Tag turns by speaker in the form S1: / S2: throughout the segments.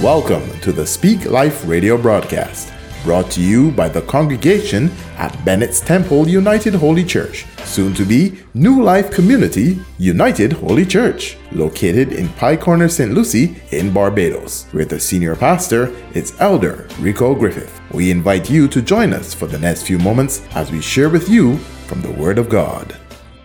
S1: Welcome to the Speak Life radio broadcast, brought to you by the congregation at Bennett's Temple United Holy Church, soon to be New Life Community United Holy Church, located in Pie Corner, St. Lucie in Barbados, where the senior pastor is Elder Rico Griffith. We invite you to join us for the next few moments as we share with you from the Word of God.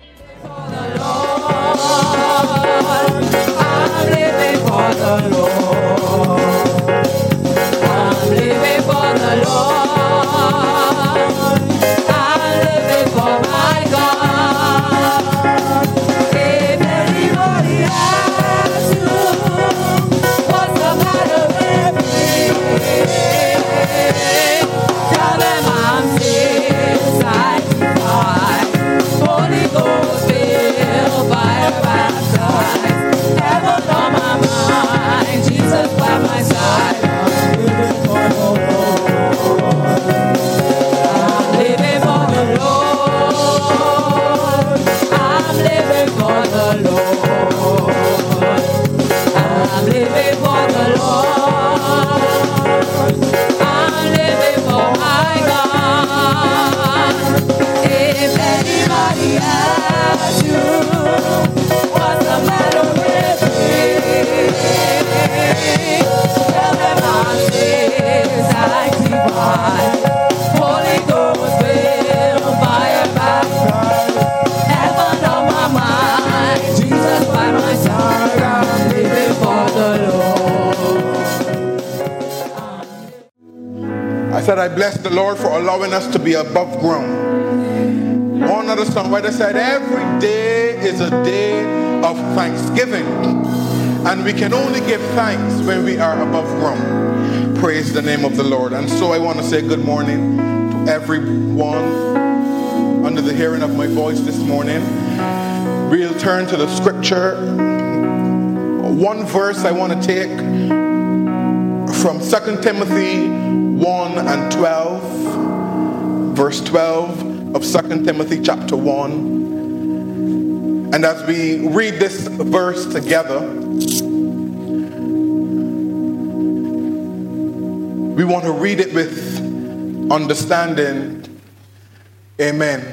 S2: I bless the Lord for allowing us to be above ground. One other songwriter said, every day is a day of thanksgiving, and we can only give thanks when we are above ground. Praise the name of the Lord. And so I want to say good morning to everyone under the hearing of my voice this morning. We'll turn to the scripture. One verse I want to take from 2 Timothy 1 and 12, verse 12 of 2 Timothy chapter 1. And as we read this verse together, we want to read it with understanding. Amen.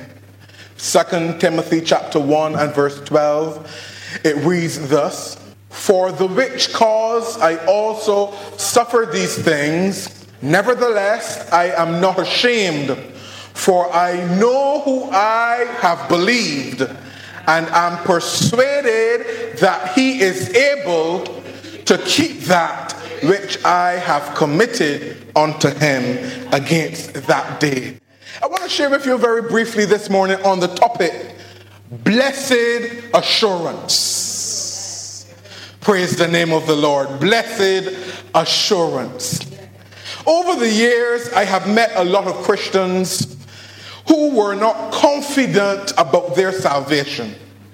S2: 2 Timothy chapter 1 and verse 12, it reads thus, "For the which cause I also suffer these things, nevertheless, I am not ashamed, for I know who I have believed, and am persuaded that he is able to keep that which I have committed unto him against that day." I want to share with you very briefly this morning on the topic, blessed assurance. Praise the name of the Lord. Blessed assurance. Over the years, I have met a lot of Christians who were not confident about their salvation.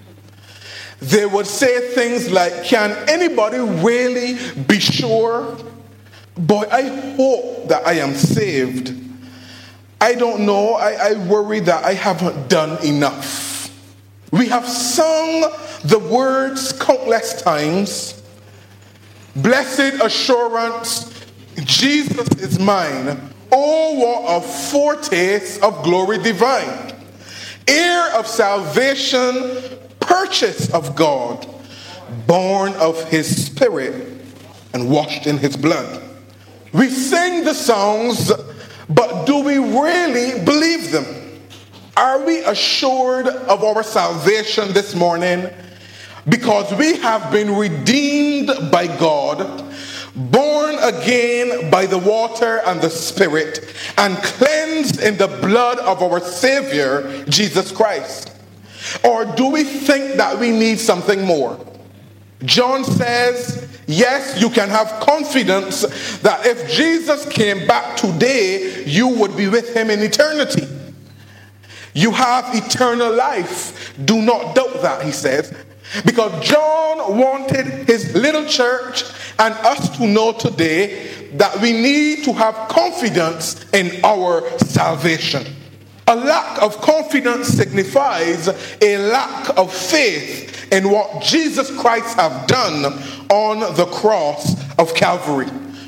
S2: They would say things like, can anybody really be sure? Boy, I hope that I am saved. I don't know. I worry that I haven't done enough. We have sung the words countless times. Blessed assurance, Jesus is mine. Oh, what a foretaste of glory divine. Heir of salvation, purchase of God, born of his spirit and washed in his blood. We sing the songs, but do we really believe them? Are we assured of our salvation this morning? Because we have been redeemed by God, born again by the water and the Spirit, and cleansed in the blood of our Savior, Jesus Christ? Or do we think that we need something more? John says, yes, you can have confidence that if Jesus came back today, you would be with him in eternity. You have eternal life. Do not doubt that, he says. Because John wanted his little church and us to know today that we need to have confidence in our salvation. A lack of confidence signifies a lack of faith in what Jesus Christ has done on the cross of Calvary.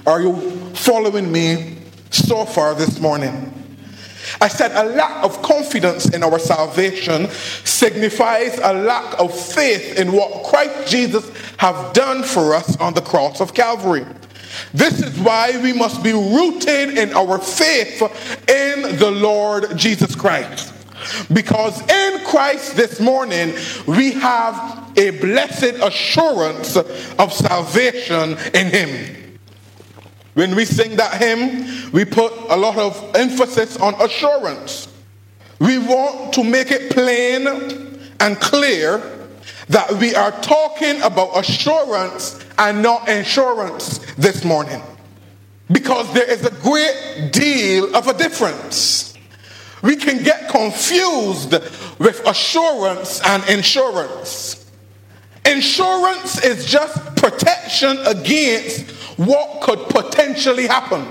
S2: Are you following me so far this morning? I said a lack of confidence in our salvation signifies a lack of faith in what Christ Jesus have done for us on the cross of Calvary. This is why we must be rooted in our faith in the Lord Jesus Christ. Because in Christ this morning, we have a blessed assurance of salvation in Him. When we sing that hymn, we put a lot of emphasis on assurance. We want to make it plain and clear that we are talking about assurance and not insurance this morning. Because there is a great deal of a difference. We can get confused with assurance and insurance. Insurance is just protection against what could potentially happen.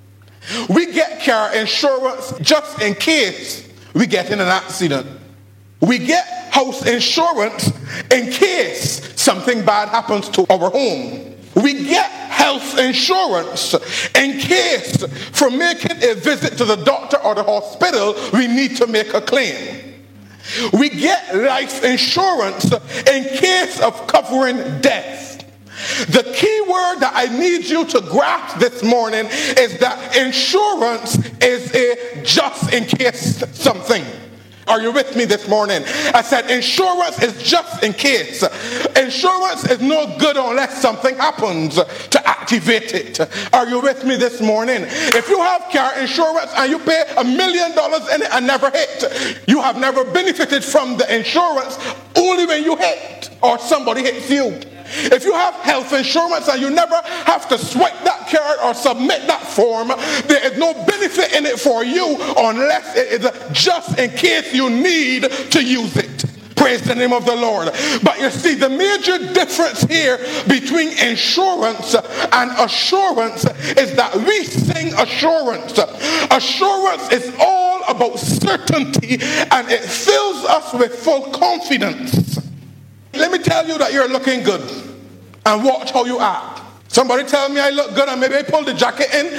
S2: We get car insurance just in case we get in an accident. We get house insurance in case something bad happens to our home. We get health insurance in case for making a visit to the doctor or the hospital we need to make a claim. We get life insurance in case of covering death. The key word that I need you to grasp this morning is that insurance is a just in case something. Are you with me this morning? I said insurance is just in case. Insurance is no good unless something happens to activate it. Are you with me this morning? If you have car insurance and you pay $1 million in it and never hit, you have never benefited from the insurance only when you hit or somebody hits you. If you have health insurance and you never have to swipe that card or submit that form, there is no benefit in it for you unless it is just in case you need to use it. Praise the name of the Lord. But you see, the major difference here between insurance and assurance is that we sing assurance. Assurance is all about certainty and it fills us with full confidence. Let me tell you that you're looking good and watch how you act. Somebody tell me I look good and maybe I pull the jacket in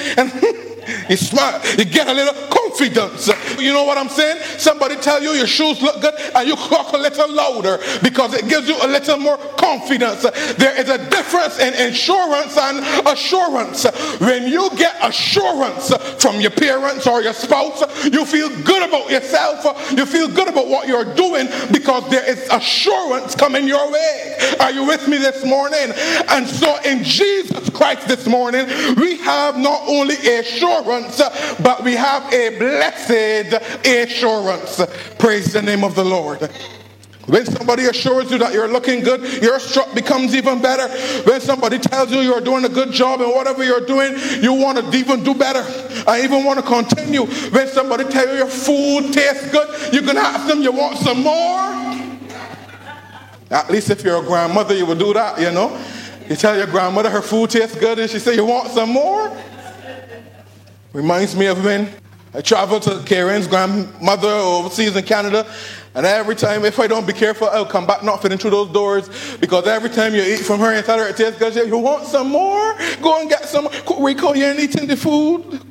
S2: and you smile. You get a little confidence. You know what I'm saying? Somebody tell you your shoes look good and you talk a little louder because it gives you a little more confidence. There is a difference in insurance and assurance. When you get assurance from your parents or your spouse, you feel good about yourself. You feel good about what you're doing because there is assurance coming your way. Are you with me this morning? And so in Jesus Christ this morning, we have not only assurance, but we have a blessed assurance. Praise the name of the Lord. When somebody assures you that you're looking good, your strut becomes even better. When somebody tells you you're doing a good job and whatever you're doing, you want to even do better. I even want to continue. When somebody tells you your food tastes good, you can ask them, you want some more? At least if you're a grandmother, you would do that, you know. You tell your grandmother her food tastes good and she says, you want some more? Reminds me of when I traveled to Karen's grandmother overseas in Canada, and every time, if I don't be careful, I'll come back not fitting through those doors, because every time you eat from her and tell her it tastes good, she says, you want some more? Go and get some more. Rico, you ain't eating the food.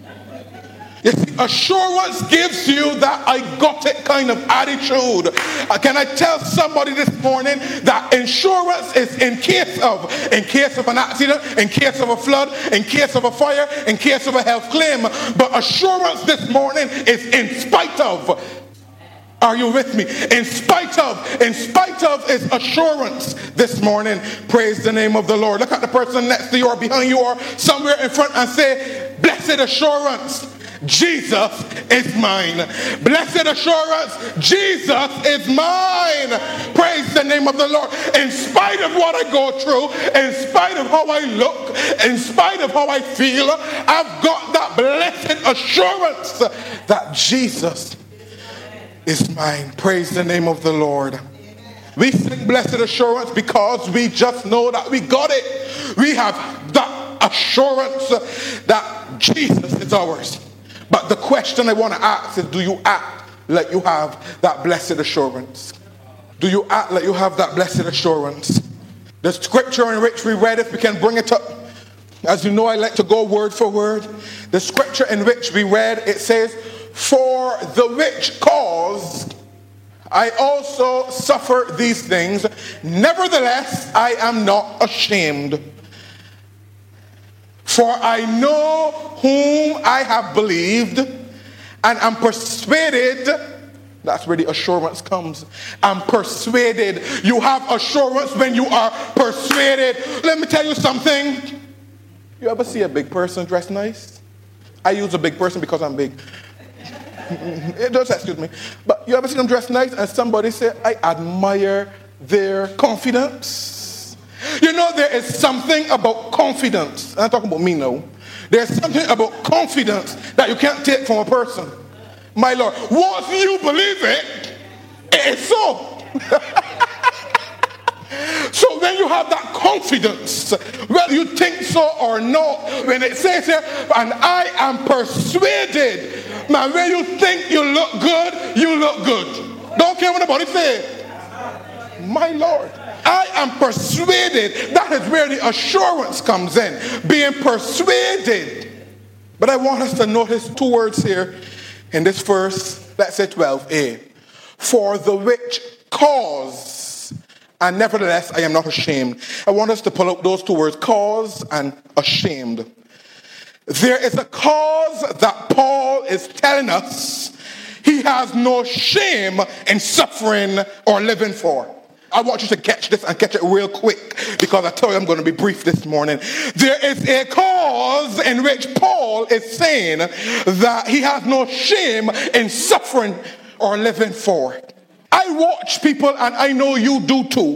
S2: You see, assurance gives you that I got it kind of attitude. Can I tell somebody this morning that insurance is in case of an accident, in case of a flood, in case of a fire, in case of a health claim. But assurance this morning is in spite of. Are you with me? In spite of is assurance this morning. Praise the name of the Lord. Look at the person next to you or behind you or somewhere in front and say, blessed assurance. Jesus is mine. Blessed assurance, Jesus is mine. Praise the name of the Lord. In spite of what I go through, in spite of how I look, in spite of how I feel, I've got that blessed assurance that Jesus is mine. Praise the name of the Lord. We sing blessed assurance because we just know that we got it. We have that assurance that Jesus is ours. But the question I want to ask is, do you act like you have that blessed assurance? Do you act like you have that blessed assurance? The scripture in which we read, if we can bring it up, As you know, I like to go word for word. The scripture in which we read, it says, "For the which cause I also suffer these things. Nevertheless, I am not ashamed. For I know whom I have believed, and am persuaded." That's where the assurance comes. I'm persuaded. You have assurance when you are persuaded. Let me tell you something. You ever see a big person dressed nice? I use a big person because I'm big. Just excuse me. But you ever see them dressed nice and somebody say, "I admire their confidence"? You know, there is something about confidence. I'm talking about me now. There's something about confidence that you can't take from a person. My Lord, once you believe it, it is so. So when you have that confidence, whether you think so or not, when it says here, "and I am persuaded," man, when you think you look good, you look good. Don't care what nobody says. My Lord, I am persuaded. That is where the assurance comes in, being persuaded. But I want us to notice two words here in this verse, let's say 12a. "For the which cause, and nevertheless I am not ashamed." I want us to pull out those two words, cause and ashamed. There is a cause that Paul is telling us he has no shame in suffering or living for. I want you to catch this and catch it real quick, because I tell you I'm going to be brief this morning. There is a cause in which Paul is saying that he has no shame in suffering or living for. I watch people, and I know you do too,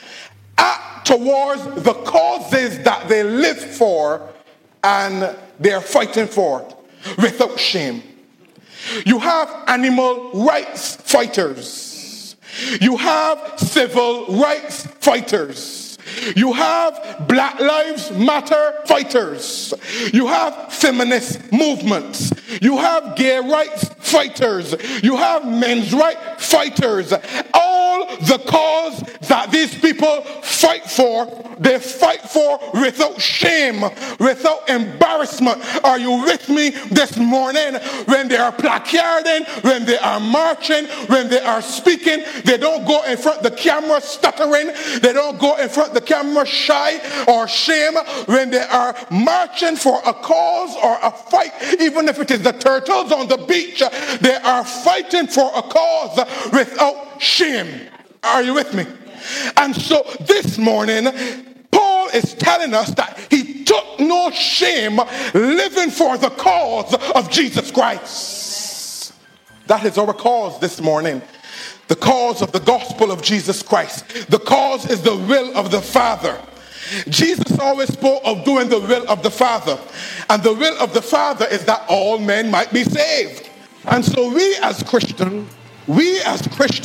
S2: act towards the causes that they live for and they're fighting for without shame. You have animal rights fighters. You have civil rights fighters. You have Black Lives Matter fighters. You have feminist movements. You have gay rights fighters. You have men's rights fighters. All the cause that these people fight for, they fight for without shame, without embarrassment. Are you with me this morning? When they are placarding, when they are marching, when they are speaking, they don't go in front of the camera stuttering. They don't go in front of the camera shy or shame. When they are marching for a cause or a fight, even if it is the turtles on the beach, they are fighting for a cause without shame. Are you with me? And so this morning, Paul is telling us that he took no shame living for the cause of Jesus Christ. That is our cause this morning. The cause of the gospel of Jesus Christ. The cause is the will of the Father. Jesus always spoke of doing the will of the Father. And the will of the Father is that all men might be saved. And so we as Christians, we as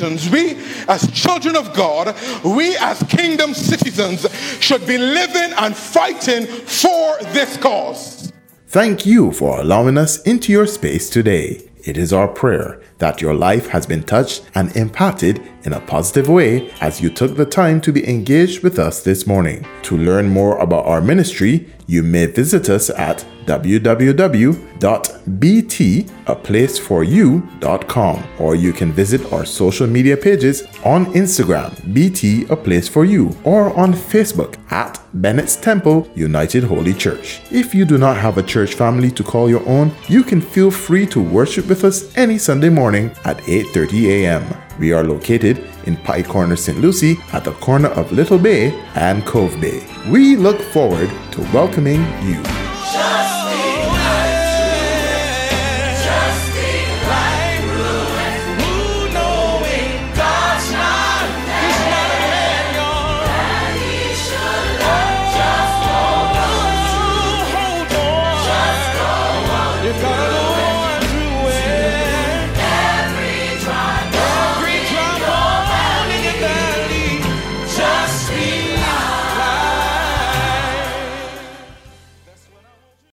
S2: children of God, we as kingdom citizens should be living and fighting for this cause.
S1: Thank you for allowing us into your space today. It is our prayer that your life has been touched and impacted in a positive way as you took the time to be engaged with us this morning. To learn more about our ministry, you may visit us at www.btaplaceforyou.com, or you can visit our social media pages on Instagram, BT A Place For You, or on Facebook at Bennett's Temple United Holy Church. If you do not have a church family to call your own, you can feel free to worship with us any Sunday morning at 8:30 a.m. We are located in Pike Corner, St. Lucie, at the corner of Little Bay and Cove Bay. We look forward to welcoming you.